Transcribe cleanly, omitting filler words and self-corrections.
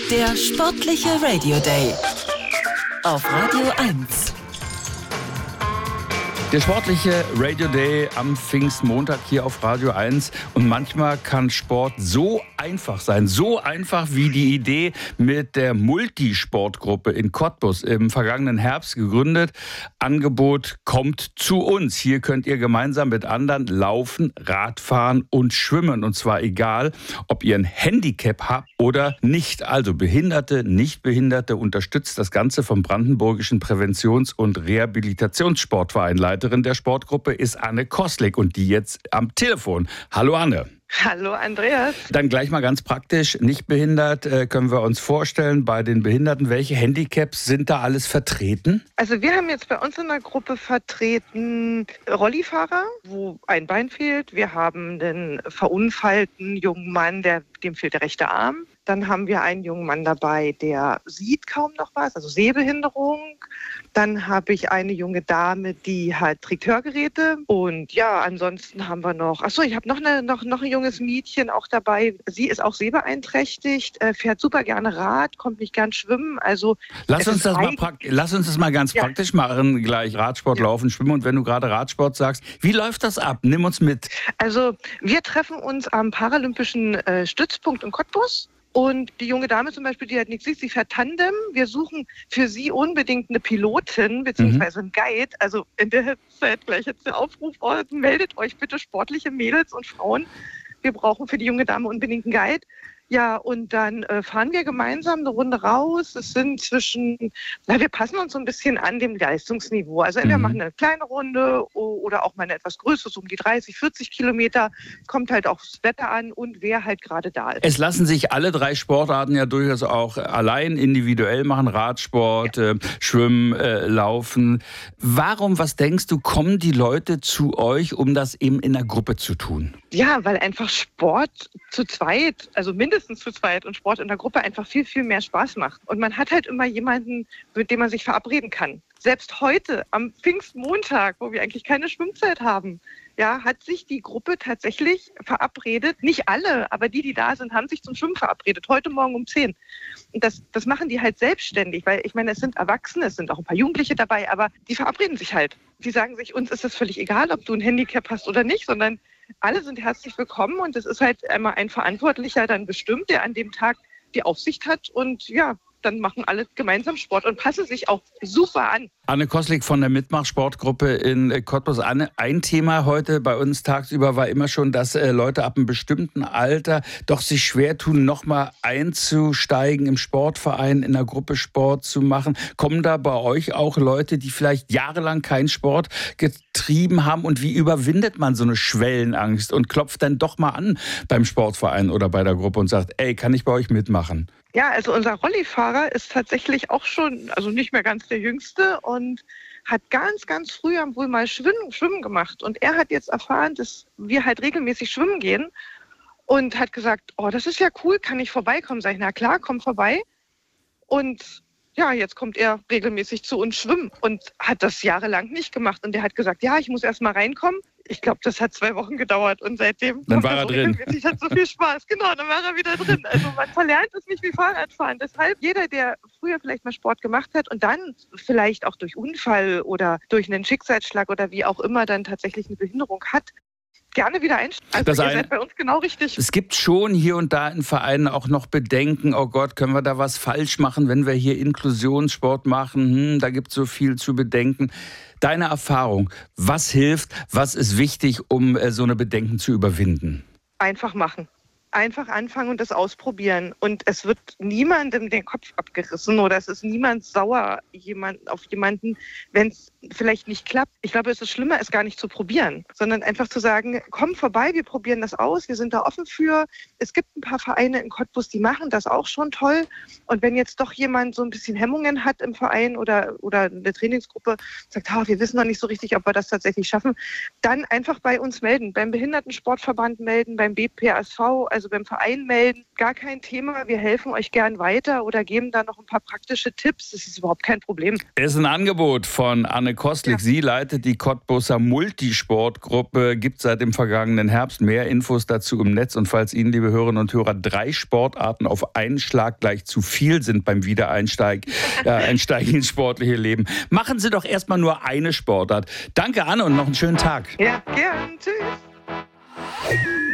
Der sportliche Radio Day auf Radio 1. Der sportliche Radio Day am Pfingstmontag hier auf Radio 1. Und manchmal kann Sport so einfach sein. So einfach wie die Idee mit der Multisportgruppe in Cottbus im vergangenen Herbst gegründet. Angebot kommt zu uns. Hier könnt ihr gemeinsam mit anderen laufen, Radfahren und schwimmen. Und zwar egal, ob ihr ein Handicap habt oder nicht. Also Behinderte, Nichtbehinderte, unterstützt das Ganze vom Brandenburgischen Präventions- und Rehabilitationssportverein. Leiterin der Sportgruppe ist Anne Koslik und die jetzt am Telefon. Hallo Anne. Hallo Andreas. Dann gleich mal ganz praktisch, nicht behindert, können wir uns vorstellen, bei den Behinderten, welche Handicaps sind da alles vertreten? Also wir haben jetzt bei uns in der Gruppe vertreten Rollifahrer, wo ein Bein fehlt. Wir haben einen verunfallten jungen Mann, dem fehlt der rechte Arm. Dann haben wir einen jungen Mann dabei, der sieht kaum noch was, also Sehbehinderung. Dann habe ich eine junge Dame, die trägt Hörgeräte. Und ja, ansonsten haben wir noch, ich habe noch ein junges Mädchen auch dabei. Sie ist auch sehbeeinträchtigt, fährt super gerne Rad, kommt nicht gern schwimmen. Also Lass uns das mal ganz praktisch machen, gleich Radsport, Laufen, Schwimmen. Und wenn du gerade Radsport sagst, wie läuft das ab? Nimm uns mit. Also wir treffen uns am Paralympischen Stützpunkt in Cottbus. Und die junge Dame zum Beispiel, die halt nichts sieht, sie fährt Tandem. Wir suchen für sie unbedingt eine Pilotin bzw. einen Guide. Also in der Zeit gleich jetzt der Aufruf, meldet euch bitte sportliche Mädels und Frauen. Wir brauchen für die junge Dame unbedingt einen Guide. Ja, und dann fahren wir gemeinsam eine Runde raus. Es sind wir passen uns so ein bisschen an dem Leistungsniveau. Also entweder machen eine kleine Runde oder auch mal eine etwas größere, so um die 30, 40 Kilometer. Kommt halt auch das Wetter an und wer halt gerade da ist. Es lassen sich alle 3 Sportarten ja durchaus auch allein individuell machen. Radsport, Schwimmen, Laufen. Warum, was denkst du, kommen die Leute zu euch, um das eben in der Gruppe zu tun? Ja, weil einfach Sport zu zweit, also mindestens zu zweit und Sport in der Gruppe einfach viel, viel mehr Spaß macht. Und man hat halt immer jemanden, mit dem man sich verabreden kann. Selbst heute, am Pfingstmontag, wo wir eigentlich keine Schwimmzeit haben, hat sich die Gruppe tatsächlich verabredet. Nicht alle, aber die da sind, haben sich zum Schwimmen verabredet. Heute Morgen um 10. Und das machen die halt selbstständig, weil ich meine, es sind Erwachsene, es sind auch ein paar Jugendliche dabei, aber die verabreden sich halt. Die sagen sich, uns ist es völlig egal, ob du ein Handicap hast oder nicht, sondern alle sind herzlich willkommen und es ist halt einmal ein Verantwortlicher dann bestimmt, der an dem Tag die Aufsicht hat und dann machen alle gemeinsam Sport und passen sich auch super an. Anne Koslik von der Mitmach-Sportgruppe in Cottbus. Anne, ein Thema heute bei uns tagsüber war immer schon, dass Leute ab einem bestimmten Alter doch sich schwer tun, nochmal einzusteigen im Sportverein, in der Gruppe Sport zu machen. Kommen da bei euch auch Leute, die vielleicht jahrelang keinen Sport getrieben haben? Und wie überwindet man so eine Schwellenangst und klopft dann doch mal an beim Sportverein oder bei der Gruppe und sagt, kann ich bei euch mitmachen? Ja, also unser Rollifahrer ist tatsächlich auch schon, also nicht mehr ganz der Jüngste und hat ganz, ganz früh wohl mal Schwimmen gemacht. Und er hat jetzt erfahren, dass wir halt regelmäßig schwimmen gehen und hat gesagt, das ist ja cool, kann ich vorbeikommen? Sag ich, na klar, komm vorbei. Und jetzt kommt er regelmäßig zu uns schwimmen und hat das jahrelang nicht gemacht. Und er hat gesagt, ich muss erst mal reinkommen. Ich glaube, das hat 2 Wochen gedauert und seitdem dann war er drin. Hat so viel Spaß. Genau, dann war er wieder drin. Also man verlernt es nicht wie Fahrradfahren. Deshalb jeder, der früher vielleicht mal Sport gemacht hat und dann vielleicht auch durch Unfall oder durch einen Schicksalsschlag oder wie auch immer dann tatsächlich eine Behinderung hat, gerne wieder einsteigen. Also ihr seid bei uns genau richtig. Es gibt schon hier und da in Vereinen auch noch Bedenken, oh Gott, können wir da was falsch machen, wenn wir hier Inklusionssport machen? Da gibt es so viel zu bedenken. Deine Erfahrung, was hilft, was ist wichtig, um so eine Bedenken zu überwinden? Einfach machen. Einfach anfangen und das ausprobieren. Und es wird niemandem den Kopf abgerissen oder es ist niemand sauer auf jemanden, wenn es vielleicht nicht klappt. Ich glaube, es ist schlimmer, es gar nicht zu probieren, sondern einfach zu sagen, komm vorbei, wir probieren das aus, wir sind da offen für. Es gibt ein paar Vereine in Cottbus, die machen das auch schon toll. Und wenn jetzt doch jemand so ein bisschen Hemmungen hat im Verein oder eine Trainingsgruppe, sagt, wir wissen noch nicht so richtig, ob wir das tatsächlich schaffen, dann einfach bei uns melden, beim Behindertensportverband melden, beim BPASV, also also beim Verein melden, gar kein Thema. Wir helfen euch gern weiter oder geben da noch ein paar praktische Tipps. Das ist überhaupt kein Problem. Es ist ein Angebot von Anne Kostlik. Ja. Sie leitet die Cottbuser Multisportgruppe, gibt seit dem vergangenen Herbst. Mehr Infos dazu im Netz. Und falls Ihnen, liebe Hörerinnen und Hörer, 3 Sportarten auf einen Schlag gleich zu viel sind beim Wiedereinsteigen ins sportliche Leben, machen Sie doch erstmal nur eine Sportart. Danke, Anne, und noch einen schönen Tag. Ja, gern. Tschüss.